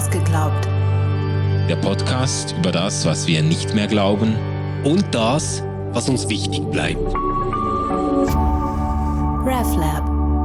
Ausgeglaubt. Der Podcast über das, was wir nicht mehr glauben und das, was uns wichtig bleibt. RefLab.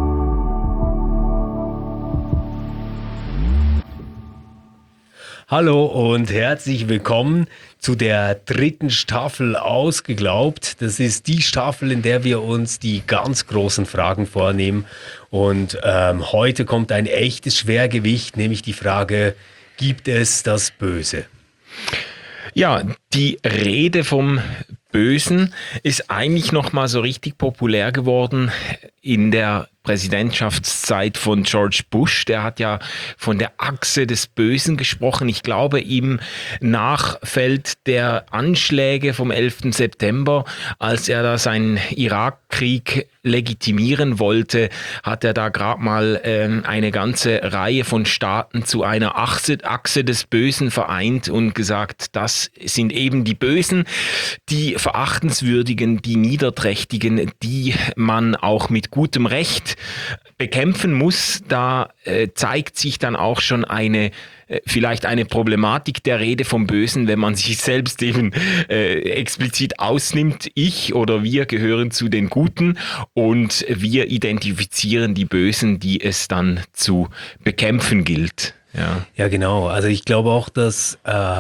Hallo und herzlich willkommen zu der 3. Staffel Ausgeglaubt. Das ist die Staffel, in der wir uns die ganz großen Fragen vornehmen. Und heute kommt ein echtes Schwergewicht, nämlich die Frage, gibt es das Böse? Ja, die Rede vom Bösen ist eigentlich noch mal so richtig populär geworden in der Präsidentschaftszeit von George Bush. Der hat ja von der Achse des Bösen gesprochen. Ich glaube, im Nachfeld der Anschläge vom 11. September, als er da seinen Irakkrieg legitimieren wollte, hat er da gerade mal eine ganze Reihe von Staaten zu einer Achse des Bösen vereint und gesagt, das sind eben die Bösen, die Verachtenswürdigen, die Niederträchtigen, die man auch mit gutem Recht bekämpfen muss. Da zeigt sich dann auch schon vielleicht eine Problematik der Rede vom Bösen, wenn man sich selbst eben explizit ausnimmt. Ich oder wir gehören zu den Guten und wir identifizieren die Bösen, die es dann zu bekämpfen gilt. Ja, genau. Also ich glaube auch, dass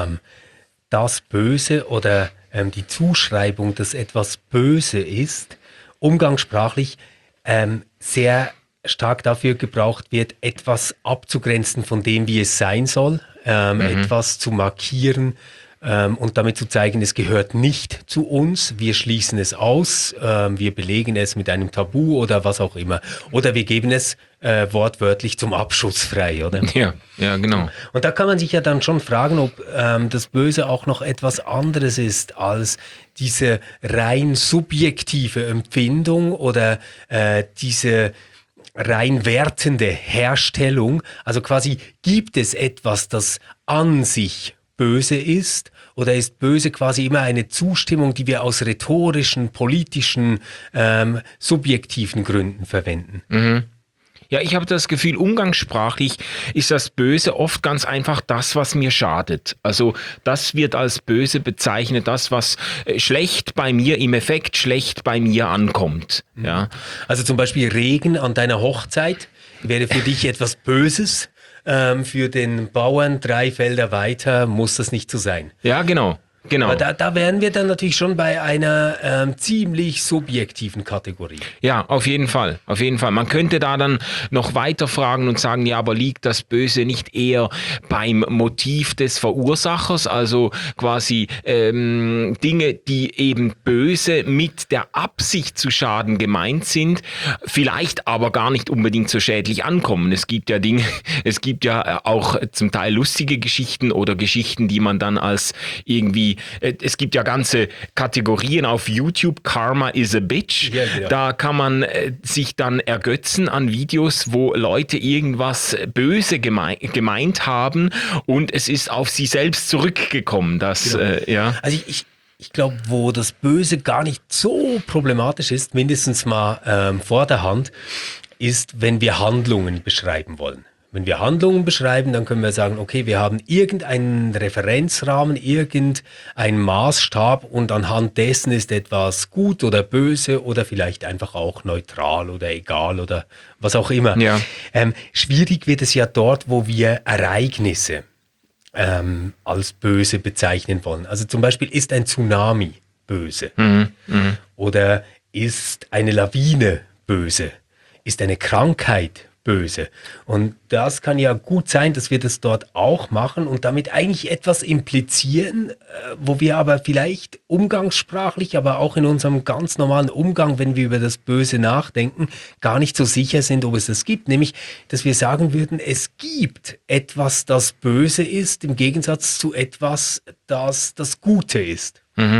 das Böse oder die Zuschreibung, dass etwas böse ist, umgangssprachlich sehr stark dafür gebraucht wird, etwas abzugrenzen von dem, wie es sein soll, etwas zu markieren und damit zu zeigen, es gehört nicht zu uns, wir schließen es aus, wir belegen es mit einem Tabu oder was auch immer. Oder wir geben es wortwörtlich zum Abschuss frei, oder? Ja, genau. Und da kann man sich ja dann schon fragen, ob das Böse auch noch etwas anderes ist als diese rein subjektive Empfindung oder diese rein wertende Herstellung. Also quasi, gibt es etwas, das an sich böse ist, oder ist böse quasi immer eine Zustimmung, die wir aus rhetorischen, politischen, subjektiven Gründen verwenden? Mhm. Ja, ich habe das Gefühl, umgangssprachlich ist das Böse oft ganz einfach das, was mir schadet. Also das wird als böse bezeichnet, das, was schlecht bei mir, im Effekt schlecht bei mir ankommt. Ja. Also zum Beispiel Regen an deiner Hochzeit wäre für dich etwas Böses. Für den Bauern 3 Felder weiter muss das nicht so sein. Ja, genau. Aber da wären wir dann natürlich schon bei einer ziemlich subjektiven Kategorie. Ja, auf jeden Fall. Man könnte da dann noch weiter fragen und sagen, ja, aber liegt das Böse nicht eher beim Motiv des Verursachers? Also quasi Dinge, die eben böse mit der Absicht zu schaden gemeint sind, vielleicht aber gar nicht unbedingt so schädlich ankommen. Es gibt ja auch zum Teil lustige Geschichten oder Geschichten, die man dann als irgendwie, es gibt ja ganze Kategorien auf YouTube, Karma is a Bitch. Ja, genau. Da kann man sich dann ergötzen an Videos, wo Leute irgendwas böse gemeint haben und es ist auf sie selbst zurückgekommen. Genau. Also ich glaube, wo das Böse gar nicht so problematisch ist, mindestens mal vor der Hand, ist, wenn wir Handlungen beschreiben wollen. Wenn wir Handlungen beschreiben, dann können wir sagen, okay, wir haben irgendeinen Referenzrahmen, irgendeinen Maßstab und anhand dessen ist etwas gut oder böse oder vielleicht einfach auch neutral oder egal oder was auch immer. Ja. Schwierig wird es ja dort, wo wir Ereignisse als böse bezeichnen wollen. Also zum Beispiel, ist ein Tsunami böse? Oder ist eine Lawine böse? Ist eine Krankheit böse? Und das kann ja gut sein, dass wir das dort auch machen und damit eigentlich etwas implizieren, wo wir aber vielleicht umgangssprachlich, aber auch in unserem ganz normalen Umgang, wenn wir über das Böse nachdenken, gar nicht so sicher sind, ob es das gibt. Nämlich, dass wir sagen würden, es gibt etwas, das böse ist, im Gegensatz zu etwas, das das Gute ist.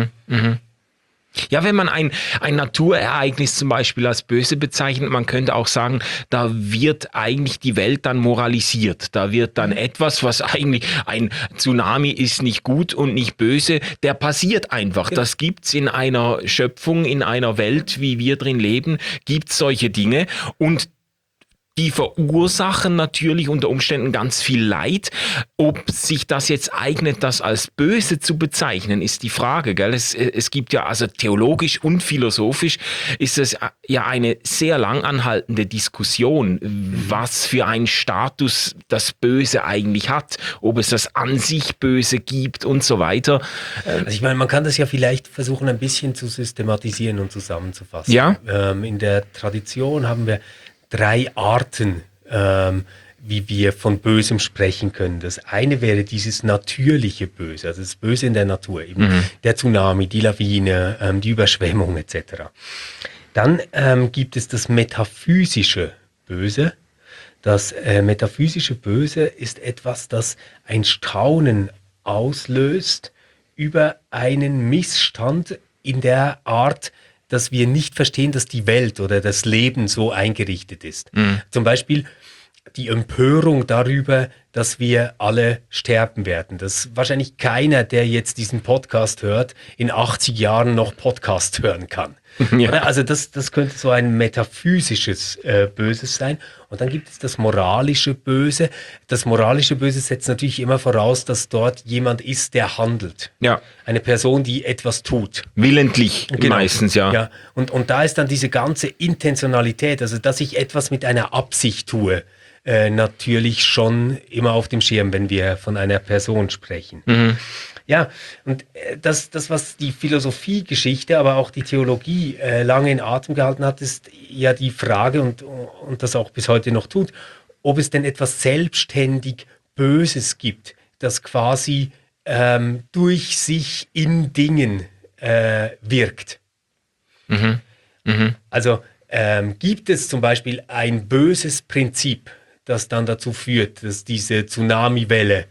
Ja, wenn man ein Naturereignis zum Beispiel als böse bezeichnet, man könnte auch sagen, da wird eigentlich die Welt dann moralisiert. Da wird dann etwas, was eigentlich ein Tsunami ist nicht gut und nicht böse, der passiert einfach. Ja. Das gibt's in einer Schöpfung, in einer Welt, wie wir drin leben, gibt's solche Dinge und die verursachen natürlich unter Umständen ganz viel Leid. Ob sich das jetzt eignet, das als böse zu bezeichnen, ist die Frage. Gell? Es gibt ja, also theologisch und philosophisch ist es ja eine sehr lang anhaltende Diskussion, was für einen Status das Böse eigentlich hat, ob es das an sich Böse gibt und so weiter. Also ich meine, man kann das ja vielleicht versuchen, ein bisschen zu systematisieren und zusammenzufassen. Ja. In der Tradition haben wir 3 Arten, wie wir von Bösem sprechen können. Das eine wäre dieses natürliche Böse, also das Böse in der Natur, eben der Tsunami, die Lawine, die Überschwemmung etc. Dann gibt es das metaphysische Böse. Das metaphysische Böse ist etwas, das ein Staunen auslöst über einen Missstand in der Art, dass wir nicht verstehen, dass die Welt oder das Leben so eingerichtet ist. Zum Beispiel die Empörung darüber, dass wir alle sterben werden. Dass wahrscheinlich keiner, der jetzt diesen Podcast hört, in 80 Jahren noch Podcast hören kann. Ja. Oder? Also das könnte so ein metaphysisches Böses sein. Und dann gibt es das moralische Böse. Das moralische Böse setzt natürlich immer voraus, dass dort jemand ist, der handelt. Ja. Eine Person, die etwas tut. Willentlich meistens, ja. Ja. Und da ist dann diese ganze Intentionalität, also dass ich etwas mit einer Absicht tue, natürlich schon immer auf dem Schirm, wenn wir von einer Person sprechen. Ja, und das, was die Philosophiegeschichte, aber auch die Theologie lange in Atem gehalten hat, ist ja die Frage, und das auch bis heute noch tut, ob es denn etwas selbstständig Böses gibt, das quasi durch sich in Dingen wirkt. Also gibt es zum Beispiel ein böses Prinzip, das dann dazu führt, dass diese Tsunami-Welle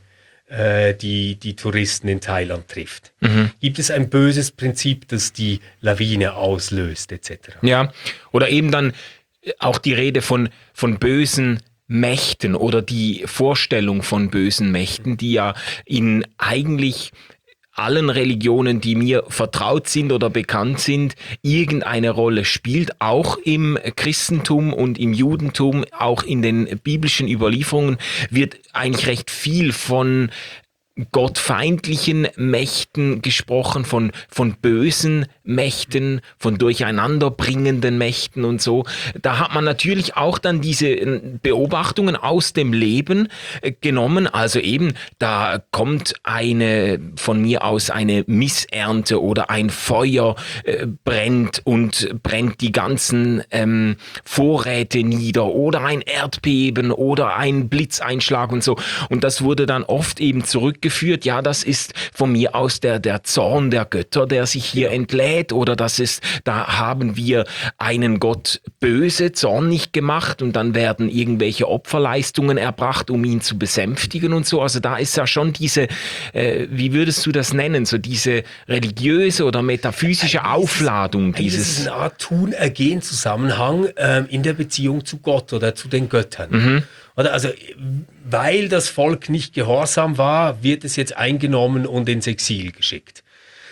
die Touristen in Thailand trifft. Gibt es ein böses Prinzip, das die Lawine auslöst, etc.? Ja, oder eben dann auch die Rede von bösen Mächten oder die Vorstellung von bösen Mächten, die ja in eigentlich allen Religionen, die mir vertraut sind oder bekannt sind, irgendeine Rolle spielt, auch im Christentum und im Judentum, auch in den biblischen Überlieferungen wird eigentlich recht viel von gottfeindlichen Mächten gesprochen, von bösen Mächten, von durcheinanderbringenden Mächten und so. Da hat man natürlich auch dann diese Beobachtungen aus dem Leben genommen. Also eben, da kommt von mir aus eine Missernte oder ein Feuer brennt die ganzen Vorräte nieder oder ein Erdbeben oder ein Blitzeinschlag und so. Und das wurde dann oft eben zurückgeführt. Ja, das ist von mir aus der Zorn der Götter, der sich hier entlädt, oder da haben wir einen Gott böse, zornig gemacht und dann werden irgendwelche Opferleistungen erbracht, um ihn zu besänftigen und so. Also da ist ja schon diese, wie würdest du das nennen, so diese religiöse oder metaphysische Aufladung dieses. Das ist eine Art Tun-Ergehen-Zusammenhang in der Beziehung zu Gott oder zu den Göttern. Oder also, weil das Volk nicht gehorsam war, wird es jetzt eingenommen und ins Exil geschickt.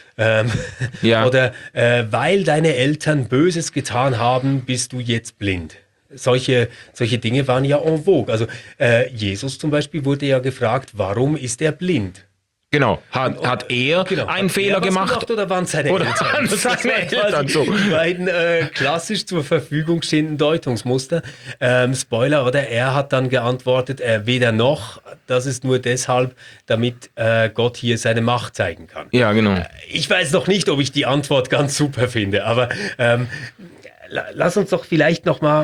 Ja. Oder weil deine Eltern Böses getan haben, bist du jetzt blind. Solche Dinge waren ja en vogue. Also Jesus zum Beispiel wurde ja gefragt, warum ist er blind? Genau, hat er einen Fehler gemacht? Oder waren es seine Eltern? So. Die beiden klassisch zur Verfügung stehenden Deutungsmuster. Spoiler, oder? Er hat dann geantwortet, weder noch, das ist nur deshalb, damit Gott hier seine Macht zeigen kann. Ja, genau. Ich weiß noch nicht, ob ich die Antwort ganz super finde, aber lass uns doch vielleicht nochmal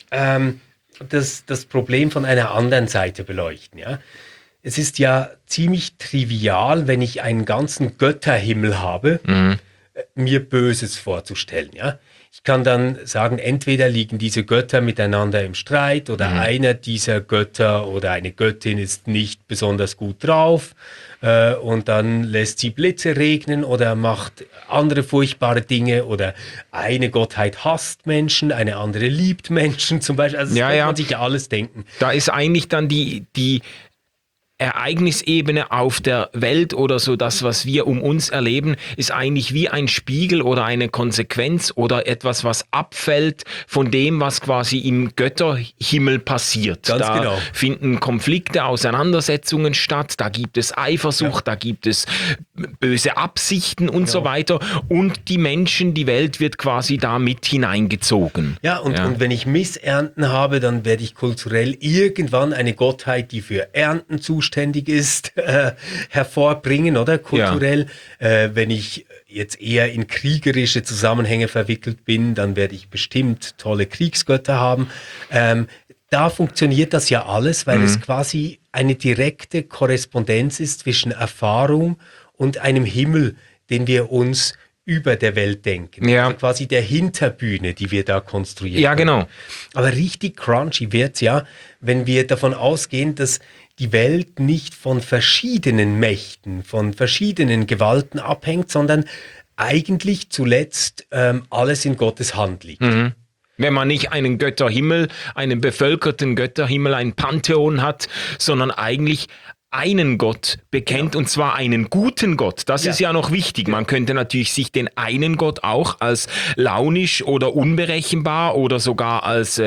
das Problem von einer anderen Seite beleuchten, ja? Es ist ja ziemlich trivial, wenn ich einen ganzen Götterhimmel habe, mir Böses vorzustellen. Ja? Ich kann dann sagen, entweder liegen diese Götter miteinander im Streit oder einer dieser Götter oder eine Göttin ist nicht besonders gut drauf und dann lässt sie Blitze regnen oder macht andere furchtbare Dinge oder eine Gottheit hasst Menschen, eine andere liebt Menschen zum Beispiel. Also das kann man sich ja alles denken. Da ist eigentlich dann die Ereignisebene auf der Welt oder so das, was wir um uns erleben, ist eigentlich wie ein Spiegel oder eine Konsequenz oder etwas, was abfällt von dem, was quasi im Götterhimmel passiert. Ganz da genau. finden Konflikte, Auseinandersetzungen statt, da gibt es Eifersucht, da gibt es böse Absichten und so weiter und die Menschen, die Welt wird quasi da mit hineingezogen. Ja, und wenn ich Missernten habe, dann werde ich kulturell irgendwann eine Gottheit, die für Ernten zuständig ist, hervorbringen, oder? Kulturell. Wenn ich jetzt eher in kriegerische Zusammenhänge verwickelt bin, dann werde ich bestimmt tolle Kriegsgötter haben. Da funktioniert das ja alles, weil es quasi eine direkte Korrespondenz ist zwischen Erfahrung und einem Himmel, den wir uns über der Welt denken. Ja. Also quasi der Hinterbühne, die wir da konstruieren. Ja, genau. Aber richtig crunchy wird's ja, wenn wir davon ausgehen, dass die Welt nicht von verschiedenen Mächten, von verschiedenen Gewalten abhängt, sondern eigentlich zuletzt alles in Gottes Hand liegt. Wenn man nicht einen Götterhimmel, einen bevölkerten Götterhimmel, ein Pantheon hat, sondern eigentlich einen Gott bekennt, und zwar einen guten Gott. Das ist ja noch wichtig. Man könnte natürlich sich den einen Gott auch als launisch oder unberechenbar oder sogar als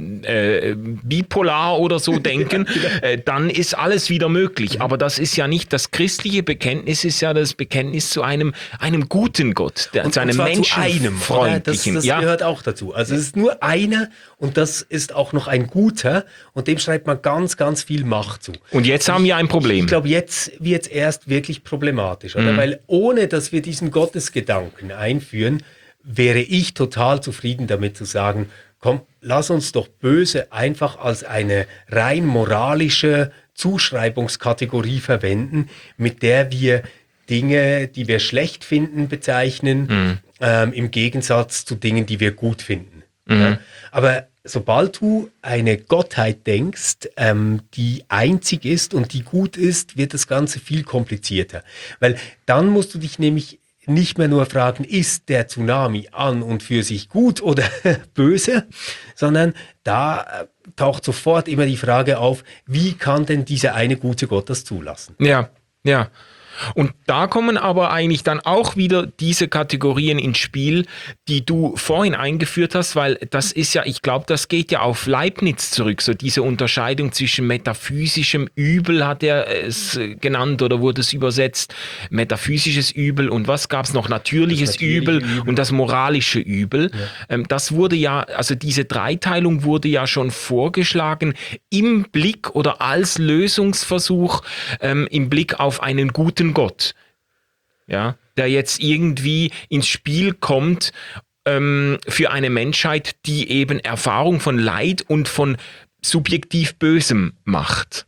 bipolar oder so denken. Dann ist alles wieder möglich. Aber das ist ja nicht das christliche Bekenntnis, ist ja das Bekenntnis zu einem guten Gott, zu einem menschenfreundlichen. Das gehört auch dazu. Also es ist nur einer und das ist auch noch ein guter und dem schreibt man ganz, ganz viel Macht zu. Und jetzt haben wir ein Problem. Ich glaube, jetzt wird es erst wirklich problematisch, oder? Weil ohne, dass wir diesen Gottesgedanken einführen, wäre ich total zufrieden damit zu sagen, komm, lass uns doch böse einfach als eine rein moralische Zuschreibungskategorie verwenden, mit der wir Dinge, die wir schlecht finden, bezeichnen, im Gegensatz zu Dingen, die wir gut finden. Ja? Aber sobald du eine Gottheit denkst, die einzig ist und die gut ist, wird das Ganze viel komplizierter. Weil dann musst du dich nämlich nicht mehr nur fragen, ist der Tsunami an und für sich gut oder böse, sondern da taucht sofort immer die Frage auf, wie kann denn dieser eine gute Gott das zulassen? Ja, ja. Und da kommen aber eigentlich dann auch wieder diese Kategorien ins Spiel, die du vorhin eingeführt hast, weil das ist ja, ich glaube, das geht ja auf Leibniz zurück, so diese Unterscheidung zwischen metaphysischem Übel hat er es genannt oder wurde es übersetzt, metaphysisches Übel und was gab es noch, natürliches Übel und das moralische Übel. Ja. Das wurde ja, also diese Dreiteilung wurde ja schon vorgeschlagen im Blick oder als Lösungsversuch im Blick auf einen guten Gott, ja, der jetzt irgendwie ins Spiel kommt für eine Menschheit, die eben Erfahrung von Leid und von subjektiv Bösem macht.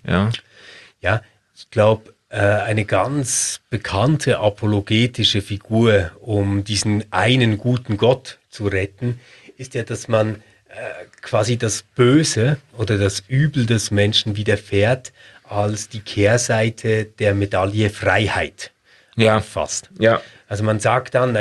Ja, ich glaube, eine ganz bekannte apologetische Figur, um diesen einen guten Gott zu retten, ist ja, dass man quasi das Böse oder das Übel des Menschen widerfährt als die Kehrseite der Medaille Freiheit auffasst. Ja. Also man sagt dann,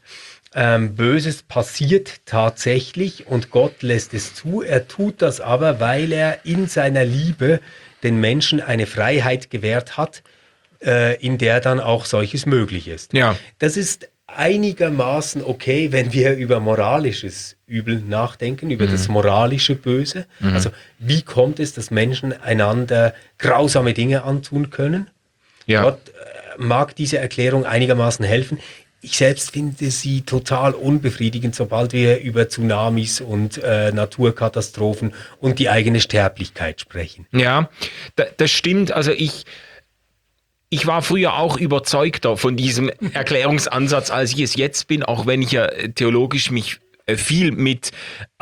Böses passiert tatsächlich und Gott lässt es zu. Er tut das aber, weil er in seiner Liebe den Menschen eine Freiheit gewährt hat, in der dann auch solches möglich ist. Ja. Das ist einigermaßen okay, wenn wir über moralisches Übel nachdenken, über das moralische Böse. Also wie kommt es, dass Menschen einander grausame Dinge antun können? Ja. Gott mag diese Erklärung einigermaßen helfen. Ich selbst finde sie total unbefriedigend, sobald wir über Tsunamis und Naturkatastrophen und die eigene Sterblichkeit sprechen. Ja, das stimmt. Also ich war früher auch überzeugter von diesem Erklärungsansatz, als ich es jetzt bin, auch wenn ich ja theologisch mich viel mit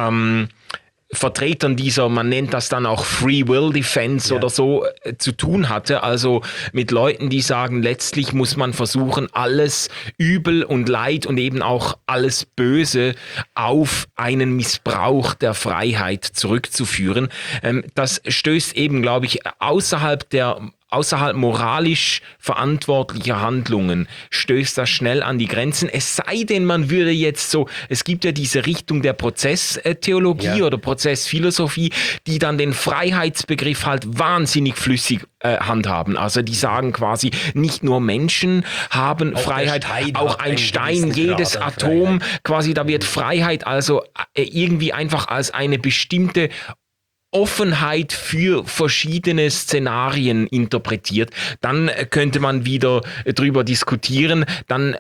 Vertretern dieser, man nennt das dann auch Free Will Defense oder so, zu tun hatte. Also mit Leuten, die sagen, letztlich muss man versuchen, alles Übel und Leid und eben auch alles Böse auf einen Missbrauch der Freiheit zurückzuführen. Das stößt eben, glaube ich, außerhalb moralisch verantwortlicher Handlungen stößt das schnell an die Grenzen. Es sei denn, man würde jetzt so, es gibt ja diese Richtung der Prozesstheologie oder Prozessphilosophie, die dann den Freiheitsbegriff halt wahnsinnig flüssig handhaben. Also die sagen quasi, nicht nur Menschen haben Auch Freiheit, der Stein auch hat ein einen Stein, gewissen jedes Grad an Atom, quasi da wird Freiheit also irgendwie einfach als eine bestimmte Offenheit für verschiedene Szenarien interpretiert, dann könnte man wieder drüber diskutieren. Dann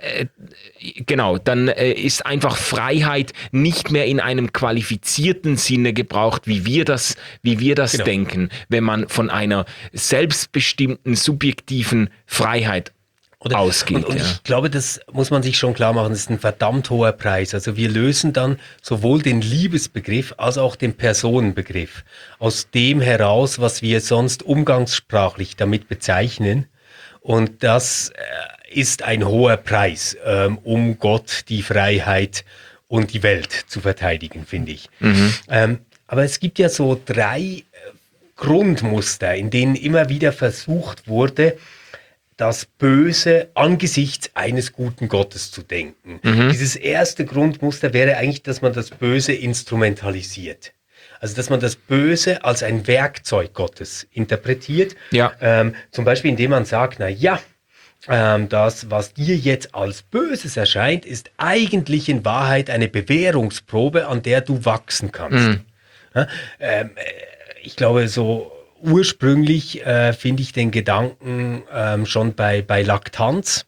ist einfach Freiheit nicht mehr in einem qualifizierten Sinne gebraucht, wie wir das Genau. denken, wenn man von einer selbstbestimmten subjektiven Freiheit ausgeht. Und ich glaube, das muss man sich schon klar machen, das ist ein verdammt hoher Preis. Also wir lösen dann sowohl den Liebesbegriff als auch den Personenbegriff aus dem heraus, was wir sonst umgangssprachlich damit bezeichnen. Und das ist ein hoher Preis, um Gott, die Freiheit und die Welt zu verteidigen, finde ich. Aber es gibt ja so 3 Grundmuster, in denen immer wieder versucht wurde, das Böse angesichts eines guten Gottes zu denken. Dieses erste Grundmuster wäre eigentlich, dass man das Böse instrumentalisiert. Also, dass man das Böse als ein Werkzeug Gottes interpretiert. Ja. Zum Beispiel, indem man sagt, na ja, das, was dir jetzt als Böses erscheint, ist eigentlich in Wahrheit eine Bewährungsprobe, an der du wachsen kannst. Ja, ich glaube, so ursprünglich finde ich den Gedanken schon bei Laktanz,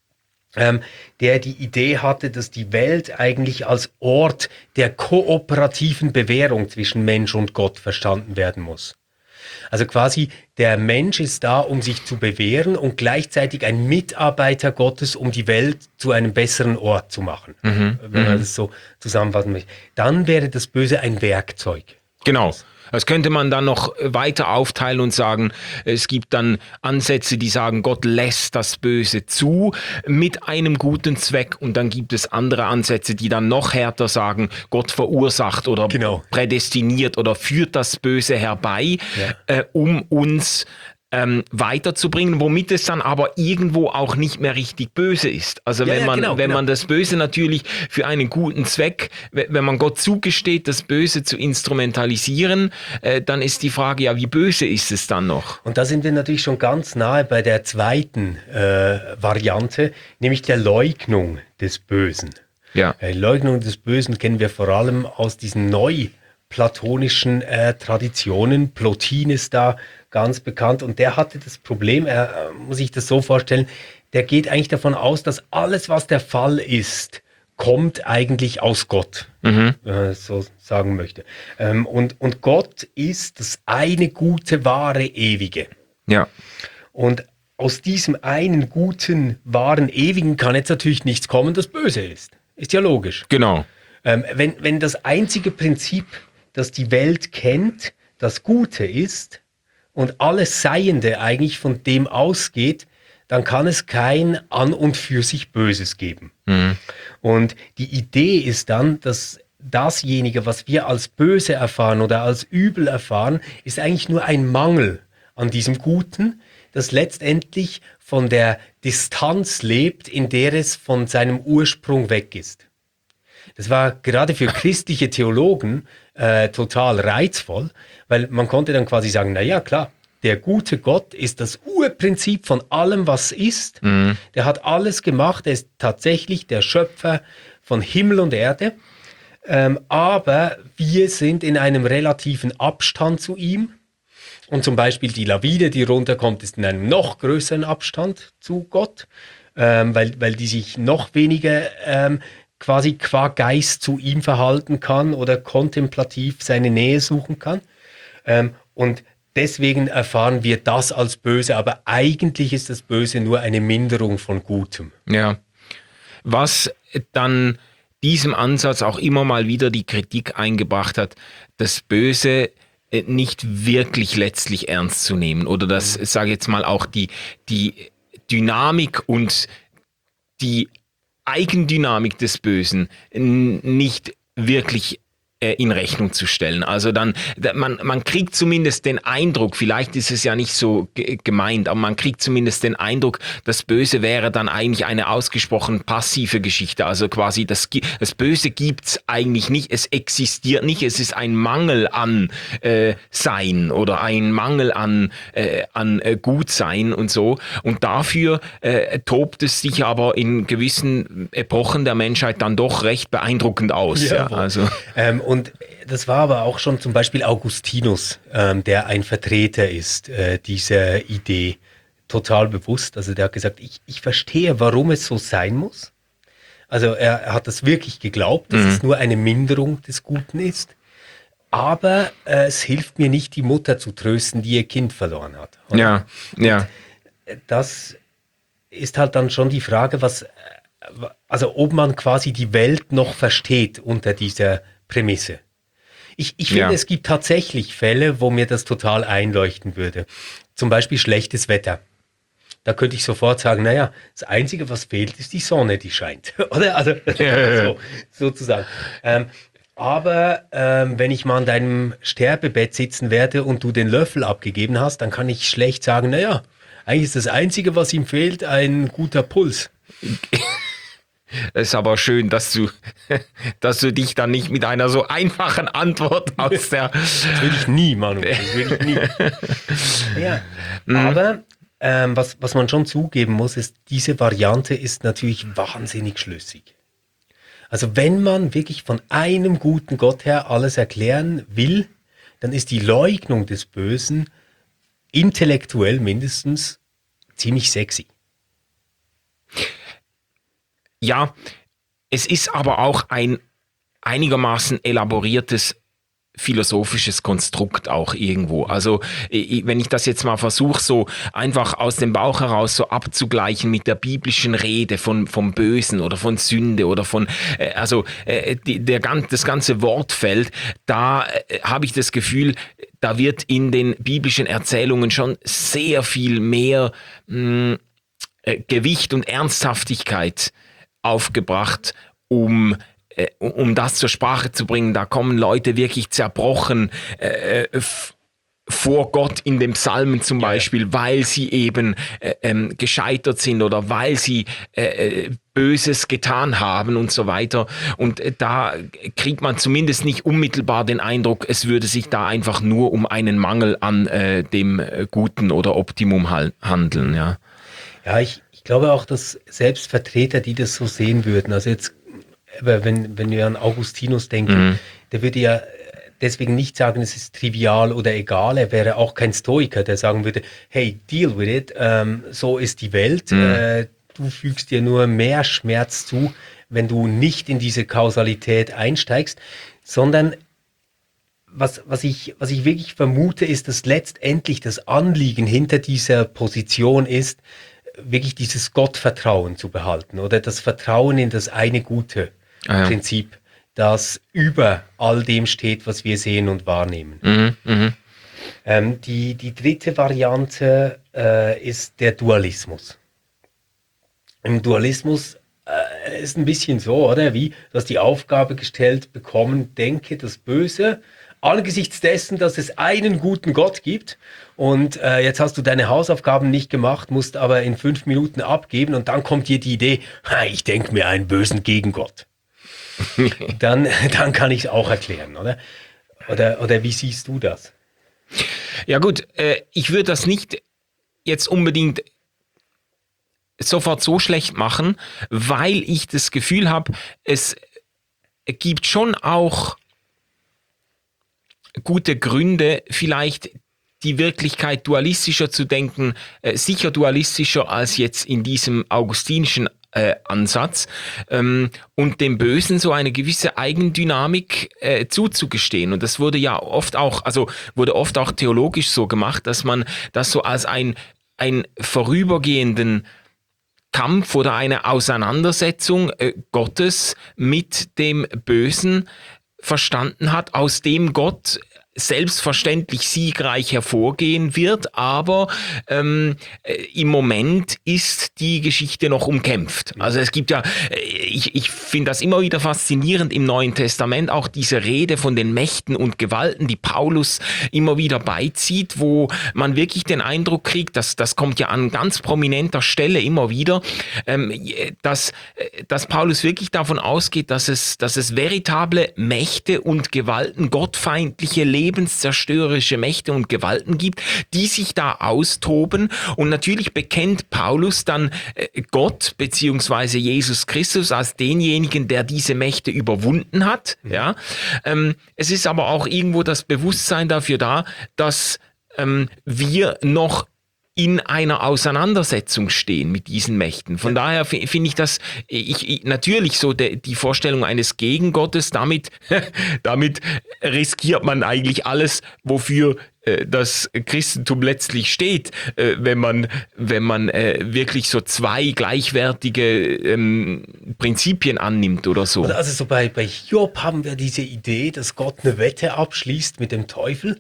der die Idee hatte, dass die Welt eigentlich als Ort der kooperativen Bewährung zwischen Mensch und Gott verstanden werden muss. Also quasi der Mensch ist da, um sich zu bewähren und gleichzeitig ein Mitarbeiter Gottes, um die Welt zu einem besseren Ort zu machen. Wenn man das so zusammenfassen möchte. Dann wäre das Böse ein Werkzeug. Genau. Das könnte man dann noch weiter aufteilen und sagen, es gibt dann Ansätze, die sagen, Gott lässt das Böse zu mit einem guten Zweck, und dann gibt es andere Ansätze, die dann noch härter sagen, Gott verursacht oder prädestiniert oder führt das Böse herbei, um uns weiterzubringen, womit es dann aber irgendwo auch nicht mehr richtig böse ist. Also wenn man das Böse natürlich für einen guten Zweck, wenn man Gott zugesteht, das Böse zu instrumentalisieren, dann ist die Frage, ja, wie böse ist es dann noch? Und da sind wir natürlich schon ganz nahe bei der zweiten Variante, nämlich der Leugnung des Bösen. Ja. Leugnung des Bösen kennen wir vor allem aus diesen neuplatonischen Traditionen. Plotin ist da ganz bekannt, und der hatte das Problem, muss ich das so vorstellen, der geht eigentlich davon aus, dass alles, was der Fall ist, kommt eigentlich aus Gott, so sagen möchte. Und Gott ist das eine gute, wahre, ewige. Ja. Und aus diesem einen guten, wahren, ewigen kann jetzt natürlich nichts kommen, das böse ist. Ist ja logisch. Genau. Wenn das einzige Prinzip, das die Welt kennt, das Gute ist und alles Seiende eigentlich von dem ausgeht, dann kann es kein an und für sich Böses geben. Und die Idee ist dann, dass dasjenige, was wir als böse erfahren oder als übel erfahren, ist eigentlich nur ein Mangel an diesem Guten, das letztendlich von der Distanz lebt, in der es von seinem Ursprung weg ist. Das war gerade für christliche Theologen total reizvoll, weil man konnte dann quasi sagen, na ja, klar, der gute Gott ist das Urprinzip von allem, was ist. Der hat alles gemacht, er ist tatsächlich der Schöpfer von Himmel und Erde. Aber wir sind in einem relativen Abstand zu ihm. Und zum Beispiel die Lawine, die runterkommt, ist in einem noch größeren Abstand zu Gott, weil die sich noch weniger quasi qua Geist zu ihm verhalten kann oder kontemplativ seine Nähe suchen kann. Und deswegen erfahren wir das als böse, aber eigentlich ist das Böse nur eine Minderung von Gutem. Ja. Was dann diesem Ansatz auch immer mal wieder die Kritik eingebracht hat, das Böse nicht wirklich letztlich ernst zu nehmen oder das, sage ich jetzt mal, auch die Dynamik und die Eigendynamik des Bösen nicht wirklich in Rechnung zu stellen. Also dann, man kriegt zumindest den Eindruck, vielleicht ist es ja nicht so gemeint, aber man kriegt zumindest den Eindruck, das Böse wäre dann eigentlich eine ausgesprochen passive Geschichte. Also quasi das Böse gibt's eigentlich nicht, es existiert nicht, es ist ein Mangel an Sein oder ein Mangel an Gutsein und so. Und dafür tobt es sich aber in gewissen Epochen der Menschheit dann doch recht beeindruckend aus. Ja, also. Und das war aber auch schon zum Beispiel Augustinus, der ein Vertreter ist dieser Idee, total bewusst. Also der hat gesagt, ich verstehe, warum es so sein muss. Also er hat das wirklich geglaubt, dass es nur eine Minderung des Guten ist. Aber es hilft mir nicht, die Mutter zu trösten, die ihr Kind verloren hat. Oder? Ja, ja. Und das ist halt dann schon die Frage, ob man quasi die Welt noch versteht unter dieser Prämisse. Ich finde, es gibt tatsächlich Fälle, wo mir das total einleuchten würde. Zum Beispiel schlechtes Wetter. Da könnte ich sofort sagen, naja, das Einzige, was fehlt, ist die Sonne, die scheint. Oder? Also, sozusagen. Aber wenn ich mal an deinem Sterbebett sitzen werde und du den Löffel abgegeben hast, dann kann ich schlecht sagen, naja, eigentlich ist das Einzige, was ihm fehlt, ein guter Puls. Es ist aber schön, dass du dich dann nicht mit einer so einfachen Antwort aus der... Das will ich nie, Manu. Das will ich nie. Ja, aber was man schon zugeben muss, ist, diese Variante ist natürlich wahnsinnig schlüssig. Also wenn man wirklich von einem guten Gott her alles erklären will, dann ist die Leugnung des Bösen intellektuell mindestens ziemlich sexy. Ja, es ist aber auch ein einigermaßen elaboriertes philosophisches Konstrukt auch irgendwo. Also wenn ich das jetzt mal versuche, so einfach aus dem Bauch heraus so abzugleichen mit der biblischen Rede vom Bösen oder von Sünde oder von, das ganze Wortfeld, da habe ich das Gefühl, da wird in den biblischen Erzählungen schon sehr viel mehr Gewicht und Ernsthaftigkeit aufgebracht, um das zur Sprache zu bringen. Da kommen Leute wirklich zerbrochen vor Gott in den Psalmen zum Beispiel, weil sie eben gescheitert sind oder weil sie Böses getan haben und so weiter. Und da kriegt man zumindest nicht unmittelbar den Eindruck, es würde sich da einfach nur um einen Mangel an dem Guten oder Optimum handeln. Ja, ja, ich glaube auch, dass selbst Vertreter, die das so sehen würden, also jetzt, wenn wir an Augustinus denken, der würde ja deswegen nicht sagen, es ist trivial oder egal. Er wäre auch kein Stoiker, der sagen würde, hey, deal with it, so ist die Welt. Du fügst dir nur mehr Schmerz zu, wenn du nicht in diese Kausalität einsteigst, sondern was ich wirklich vermute, ist, dass letztendlich das Anliegen hinter dieser Position ist, wirklich dieses Gottvertrauen zu behalten oder das Vertrauen in das eine gute Prinzip, das über all dem steht, was wir sehen und wahrnehmen. Die dritte Variante ist der Dualismus. Im Dualismus ist ein bisschen so, oder? Wie, du hast die Aufgabe gestellt bekommen, denke das Böse, angesichts dessen, dass es einen guten Gott gibt und jetzt hast du deine Hausaufgaben nicht gemacht, musst aber in 5 Minuten abgeben und dann kommt dir die Idee, ich denke mir einen bösen Gegengott. dann kann ich es auch erklären, oder? Oder wie siehst du das? Ja gut, ich würde das nicht jetzt unbedingt sofort so schlecht machen, weil ich das Gefühl habe, es gibt schon auch gute Gründe, vielleicht die Wirklichkeit dualistischer zu denken, sicher dualistischer als jetzt in diesem augustinischen Ansatz, und dem Bösen so eine gewisse Eigendynamik zuzugestehen. Und das wurde ja oft auch theologisch so gemacht, dass man das so als einen vorübergehenden Kampf oder eine Auseinandersetzung Gottes mit dem Bösen verstanden hat, aus dem Gott selbstverständlich siegreich hervorgehen wird, aber im Moment ist die Geschichte noch umkämpft. Also es gibt ja, ich finde das immer wieder faszinierend im Neuen Testament, auch diese Rede von den Mächten und Gewalten, die Paulus immer wieder beizieht, wo man wirklich den Eindruck kriegt, das kommt ja an ganz prominenter Stelle immer wieder, dass Paulus wirklich davon ausgeht, dass es veritable Mächte und Gewalten, gottfeindliche, lebenszerstörerische Mächte und Gewalten gibt, die sich da austoben. Und natürlich bekennt Paulus dann Gott beziehungsweise Jesus Christus als denjenigen, der diese Mächte überwunden hat. Ja? Es ist aber auch irgendwo das Bewusstsein dafür da, dass wir noch in einer Auseinandersetzung stehen mit diesen Mächten. Von daher finde ich das, natürlich so die Vorstellung eines Gegengottes, damit riskiert man eigentlich alles, wofür das Christentum letztlich steht, wenn man wirklich so zwei gleichwertige Prinzipien annimmt oder so. Also so bei Hiob haben wir diese Idee, dass Gott eine Wette abschließt mit dem Teufel,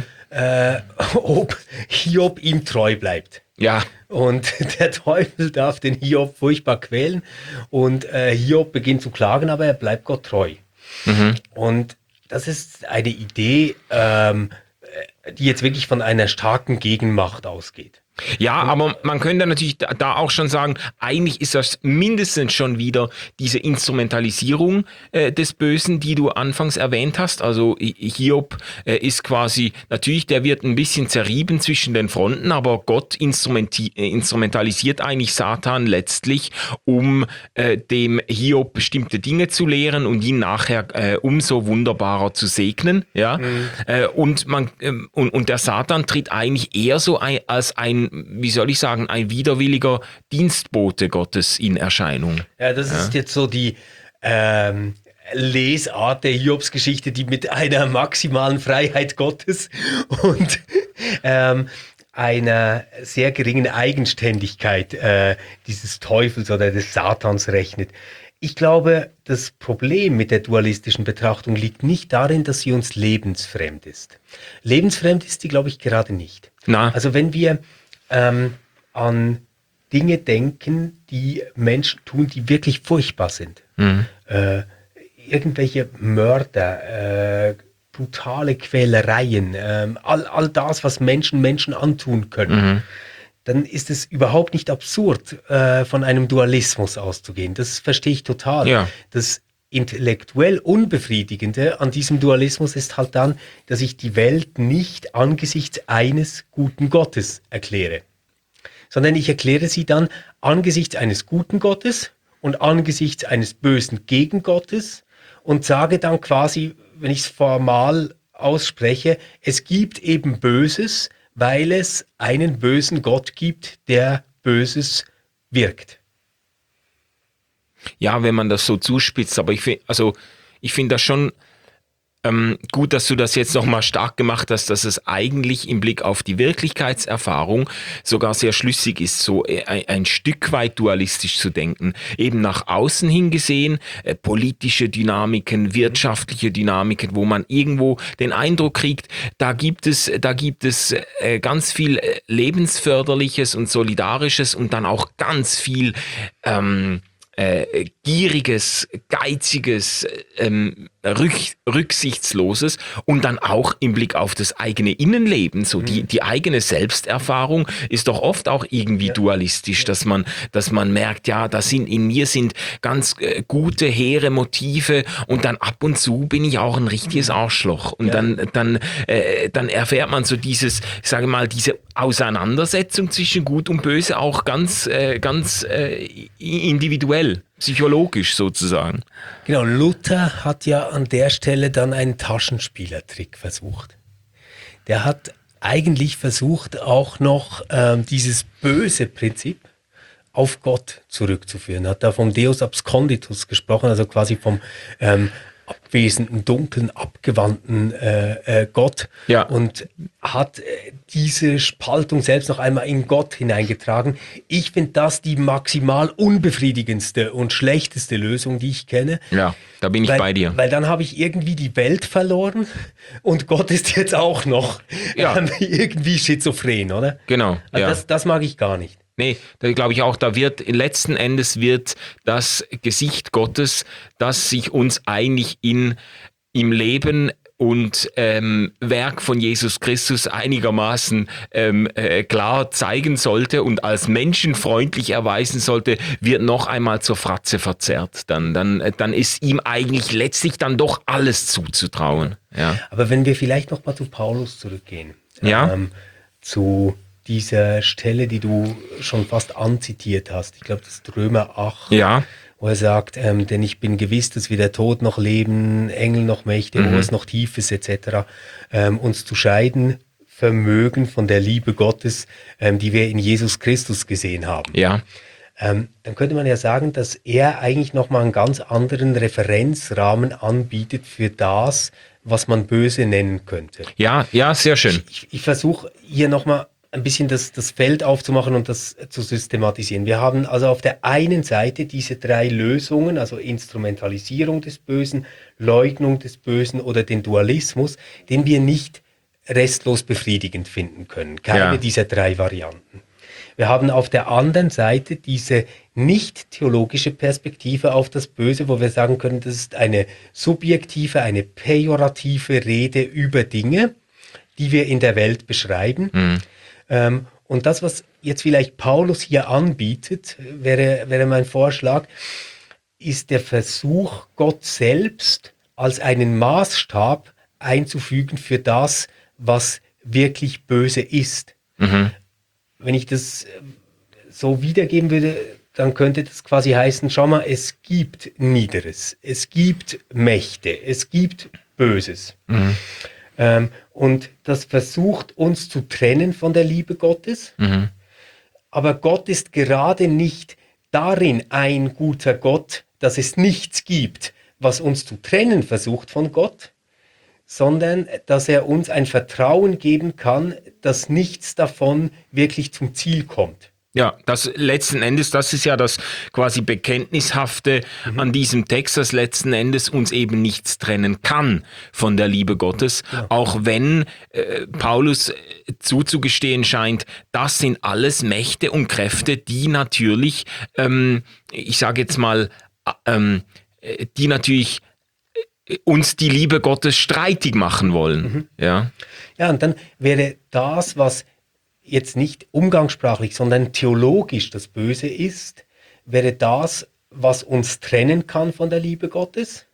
ob Hiob ihm treu bleibt. Ja. Und der Teufel darf den Hiob furchtbar quälen und Hiob beginnt zu klagen, aber er bleibt Gott treu. Und das ist eine Idee, die jetzt wirklich von einer starken Gegenmacht ausgeht. Ja, aber man könnte natürlich da auch schon sagen, eigentlich ist das mindestens schon wieder diese Instrumentalisierung des Bösen, die du anfangs erwähnt hast. Also Hiob ist quasi, natürlich, der wird ein bisschen zerrieben zwischen den Fronten, aber Gott instrumentalisiert eigentlich Satan letztlich, um dem Hiob bestimmte Dinge zu lehren und ihn nachher umso wunderbarer zu segnen. Ja? Und der Satan tritt eigentlich eher so als ein widerwilliger Dienstbote Gottes in Erscheinung. Ja, das ist jetzt so die Lesart der Hiobsgeschichte, die mit einer maximalen Freiheit Gottes und einer sehr geringen Eigenständigkeit dieses Teufels oder des Satans rechnet. Ich glaube, das Problem mit der dualistischen Betrachtung liegt nicht darin, dass sie uns lebensfremd ist. Lebensfremd ist sie, glaube ich, gerade nicht. Na. Also wenn wir an Dinge denken, die Menschen tun, die wirklich furchtbar sind. Irgendwelche Mörder, brutale Quälereien, all das, was Menschen antun können. Dann ist es überhaupt nicht absurd, von einem Dualismus auszugehen. Das verstehe ich total. Ja. Das intellektuell Unbefriedigende an diesem Dualismus ist halt dann, dass ich die Welt nicht angesichts eines guten Gottes erkläre, sondern ich erkläre sie dann angesichts eines guten Gottes und angesichts eines bösen Gegengottes und sage dann quasi, wenn ich es formal ausspreche, es gibt eben Böses, weil es einen bösen Gott gibt, der Böses wirkt. Ja, wenn man das so zuspitzt, aber ich finde das schon gut, dass du das jetzt nochmal stark gemacht hast, dass es eigentlich im Blick auf die Wirklichkeitserfahrung sogar sehr schlüssig ist, so ein Stück weit dualistisch zu denken. Eben nach außen hin gesehen, politische Dynamiken, wirtschaftliche Dynamiken, wo man irgendwo den Eindruck kriegt, da gibt es ganz viel Lebensförderliches und Solidarisches und dann auch ganz viel gieriges, geiziges, rücksichtsloses und dann auch im Blick auf das eigene Innenleben, so die eigene Selbsterfahrung ist doch oft auch irgendwie dualistisch, dass man merkt, ja, in mir sind ganz gute, hehre Motive und dann ab und zu bin ich auch ein richtiges Arschloch und dann erfährt man so diese Auseinandersetzung zwischen Gut und Böse auch ganz individuell, psychologisch sozusagen. Genau, Luther hat ja an der Stelle dann einen Taschenspielertrick versucht. Der hat eigentlich versucht, auch noch dieses böse Prinzip auf Gott zurückzuführen. Hat da vom Deus absconditus gesprochen, also quasi vom abwesenden, dunklen, abgewandten Gott und hat diese Spaltung selbst noch einmal in Gott hineingetragen. Ich finde das die maximal unbefriedigendste und schlechteste Lösung, die ich kenne. Ja, da bin ich bei dir. Weil dann habe ich irgendwie die Welt verloren und Gott ist jetzt auch noch irgendwie schizophren, oder? Genau. Also das mag ich gar nicht. Nee, da glaube ich auch, letzten Endes wird das Gesicht Gottes, das sich uns eigentlich im Leben und Werk von Jesus Christus einigermaßen klar zeigen sollte und als menschenfreundlich erweisen sollte, wird noch einmal zur Fratze verzerrt. Dann ist ihm eigentlich letztlich dann doch alles zuzutrauen. Ja. Aber wenn wir vielleicht noch mal zu Paulus zurückgehen, zu dieser Stelle, die du schon fast anzitiert hast, ich glaube, das ist Römer 8, wo er sagt, denn ich bin gewiss, dass weder Tod noch Leben, Engel noch Mächte, Hohes noch Tiefes etc. Uns zu scheiden vermögen von der Liebe Gottes, die wir in Jesus Christus gesehen haben. Ja. Dann könnte man ja sagen, dass er eigentlich nochmal einen ganz anderen Referenzrahmen anbietet für das, was man böse nennen könnte. Ja, sehr schön. Ich versuche hier nochmal ein bisschen das Feld aufzumachen und das zu systematisieren. Wir haben also auf der einen Seite diese 3 Lösungen, also Instrumentalisierung des Bösen, Leugnung des Bösen oder den Dualismus, den wir nicht restlos befriedigend finden können. Keine dieser 3 Varianten. Wir haben auf der anderen Seite diese nicht theologische Perspektive auf das Böse, wo wir sagen können, das ist eine subjektive, eine pejorative Rede über Dinge, die wir in der Welt beschreiben. Und das, was jetzt vielleicht Paulus hier anbietet, wäre mein Vorschlag, ist der Versuch, Gott selbst als einen Maßstab einzufügen für das, was wirklich böse ist. Wenn ich das so wiedergeben würde, dann könnte das quasi heißen, schau mal, es gibt Niederes, es gibt Mächte, es gibt Böses. Und das versucht uns zu trennen von der Liebe Gottes. Aber Gott ist gerade nicht darin ein guter Gott, dass es nichts gibt, was uns zu trennen versucht von Gott, sondern dass er uns ein Vertrauen geben kann, dass nichts davon wirklich zum Ziel kommt. Ja, das letzten Endes, das ist ja das quasi Bekenntnishafte an diesem Text, dass letzten Endes uns eben nichts trennen kann von der Liebe Gottes, auch wenn Paulus zuzugestehen scheint, das sind alles Mächte und Kräfte, die natürlich, ich sage jetzt mal, die natürlich uns die Liebe Gottes streitig machen wollen. Ja, und dann wäre das, was jetzt nicht umgangssprachlich, sondern theologisch das Böse ist, wäre das, was uns trennen kann von der Liebe Gottes.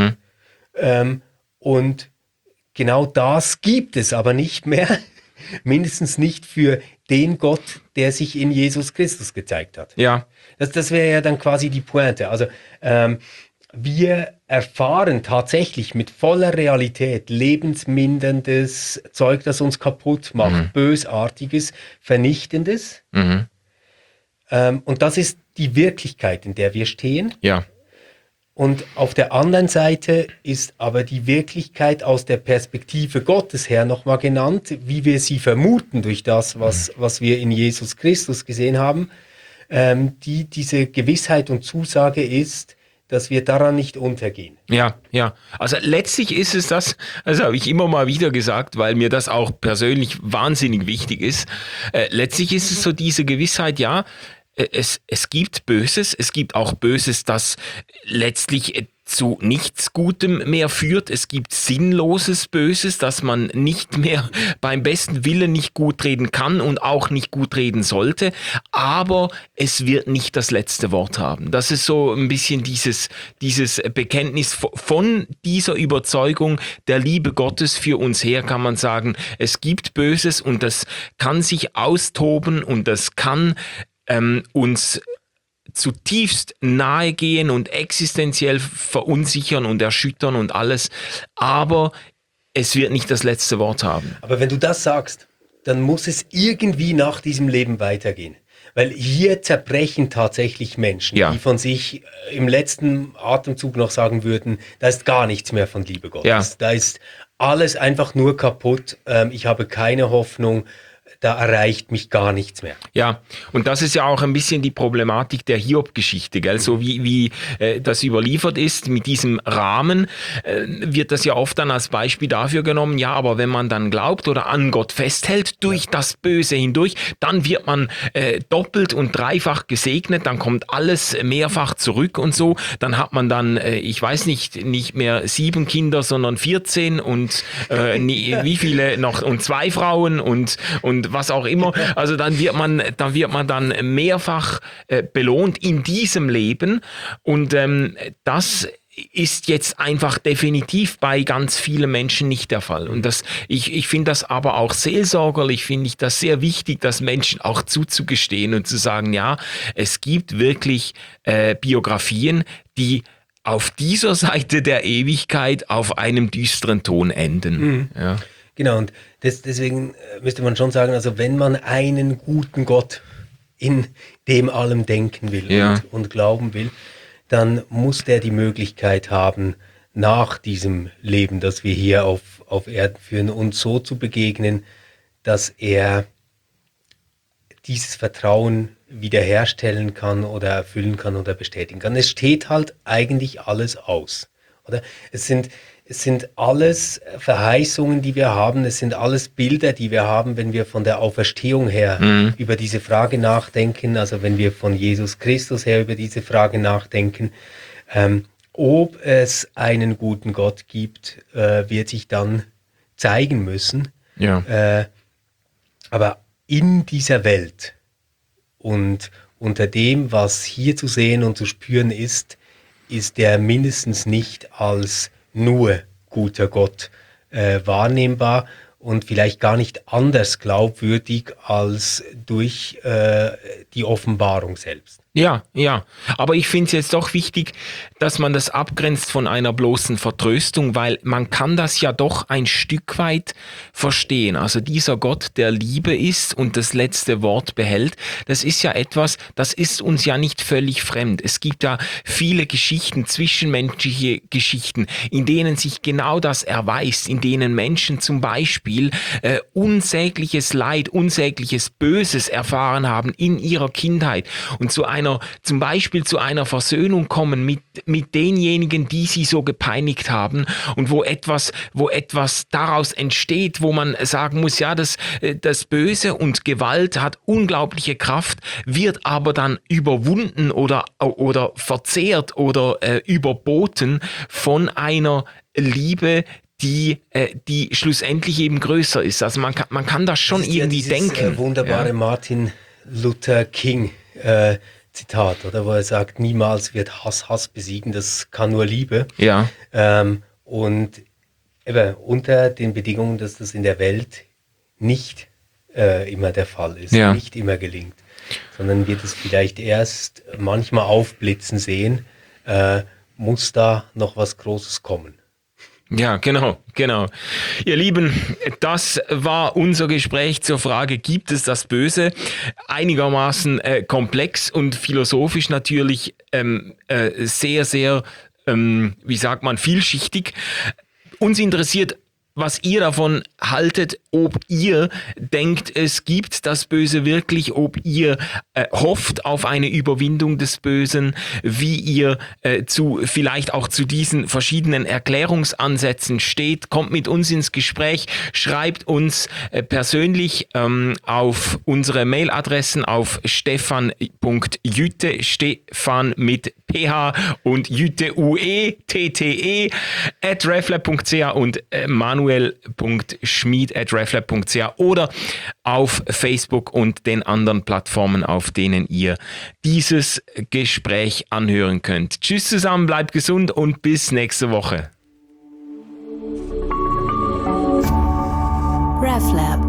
Und genau das gibt es aber nicht mehr, mindestens nicht für den Gott, der sich in Jesus Christus gezeigt hat. Ja. Das wäre ja dann quasi die Pointe. Also wir erfahren tatsächlich mit voller Realität lebensminderndes Zeug, das uns kaputt macht, Bösartiges, Vernichtendes. Und das ist die Wirklichkeit, in der wir stehen. Ja. Und auf der anderen Seite ist aber die Wirklichkeit aus der Perspektive Gottes her nochmal genannt, wie wir sie vermuten durch das, was wir in Jesus Christus gesehen haben, diese Gewissheit und Zusage ist, dass wir daran nicht untergehen. Ja. Also letztlich ist es das, also habe ich immer mal wieder gesagt, weil mir das auch persönlich wahnsinnig wichtig ist. Letztlich ist es so diese Gewissheit, es gibt Böses, es gibt auch Böses, das letztlich zu nichts Gutem mehr führt. Es gibt sinnloses Böses, das man nicht mehr beim besten Willen nicht gut reden kann und auch nicht gut reden sollte. Aber es wird nicht das letzte Wort haben. Das ist so ein bisschen dieses Bekenntnis von dieser Überzeugung der Liebe Gottes für uns her, kann man sagen, es gibt Böses und das kann sich austoben und das kann uns zutiefst nahe gehen und existenziell verunsichern und erschüttern und alles, aber es wird nicht das letzte Wort haben. Aber wenn du das sagst, dann muss es irgendwie nach diesem Leben weitergehen. Weil hier zerbrechen tatsächlich Menschen, die von sich im letzten Atemzug noch sagen würden, da ist gar nichts mehr von Liebe Gottes. Ja. Da ist alles einfach nur kaputt. Ich habe keine Hoffnung. Da erreicht mich gar nichts mehr. Ja, und das ist ja auch ein bisschen die Problematik der Hiob-Geschichte, gell? So wie das überliefert ist, mit diesem Rahmen, wird das ja oft dann als Beispiel dafür genommen, ja, aber wenn man dann glaubt oder an Gott festhält, durch das Böse hindurch, dann wird man doppelt und dreifach gesegnet, dann kommt alles mehrfach zurück und so, dann hat man dann, ich weiß nicht mehr 7 Kinder, sondern 14 und wie viele noch, und 2 Frauen und was auch immer. Also dann wird man dann mehrfach belohnt in diesem Leben und das ist jetzt einfach definitiv bei ganz vielen Menschen nicht der Fall. Und ich finde das aber auch seelsorgerlich, finde ich das sehr wichtig, das Menschen auch zuzugestehen und zu sagen, ja, es gibt wirklich Biografien, die auf dieser Seite der Ewigkeit auf einem düsteren Ton enden. Mhm. Ja. Genau, und deswegen müsste man schon sagen, also wenn man einen guten Gott in dem allem denken will und glauben will, dann muss der die Möglichkeit haben, nach diesem Leben, das wir hier auf Erden führen, uns so zu begegnen, dass er dieses Vertrauen wiederherstellen kann oder erfüllen kann oder bestätigen kann. Es steht halt eigentlich alles aus, oder? Es sind alles Verheißungen, die wir haben. Es sind alles Bilder, die wir haben, wenn wir von der Auferstehung her über diese Frage nachdenken. Also wenn wir von Jesus Christus her über diese Frage nachdenken. Ob es einen guten Gott gibt, wird sich dann zeigen müssen. Ja. Aber in dieser Welt und unter dem, was hier zu sehen und zu spüren ist der mindestens nicht als nur guter Gott wahrnehmbar und vielleicht gar nicht anders glaubwürdig als durch die Offenbarung selbst. Ja. Aber ich finde es jetzt doch wichtig, dass man das abgrenzt von einer bloßen Vertröstung, weil man kann das ja doch ein Stück weit verstehen. Also dieser Gott, der Liebe ist und das letzte Wort behält, das ist ja etwas, das ist uns ja nicht völlig fremd. Es gibt ja viele Geschichten, zwischenmenschliche Geschichten, in denen sich genau das erweist, in denen Menschen zum Beispiel unsägliches Leid, unsägliches Böses erfahren haben in ihrer Kindheit und zum Beispiel zu einer Versöhnung kommen mit denjenigen, die sie so gepeinigt haben und wo etwas daraus entsteht, wo man sagen muss, ja, das Böse und Gewalt hat unglaubliche Kraft, wird aber dann überwunden oder verzehrt oder überboten von einer Liebe, die schlussendlich eben größer ist. Also man kann das schon das irgendwie denken. Wunderbare Martin Luther King Zitat, oder, wo er sagt, niemals wird Hass besiegen, das kann nur Liebe. Ja. Und eben unter den Bedingungen, dass das in der Welt nicht immer der Fall ist, nicht immer gelingt, sondern wird es vielleicht erst manchmal aufblitzen sehen, muss da noch was Großes kommen. Ja, genau. Ihr Lieben, das war unser Gespräch zur Frage, gibt es das Böse? Einigermaßen komplex und philosophisch natürlich sehr, sehr, vielschichtig. Uns interessiert, was ihr davon haltet, ob ihr denkt, es gibt das Böse wirklich, ob ihr hofft auf eine Überwindung des Bösen, wie ihr vielleicht auch zu diesen verschiedenen Erklärungsansätzen steht. Kommt mit uns ins Gespräch, schreibt uns persönlich auf unsere Mailadressen auf stefan.jütte, Stefan mit PH und Jütte UETTE @reflab.ch und manuel.schmied@reflab.ch oder auf Facebook und den anderen Plattformen, auf denen ihr dieses Gespräch anhören könnt. Tschüss zusammen, bleibt gesund und bis nächste Woche. RefLab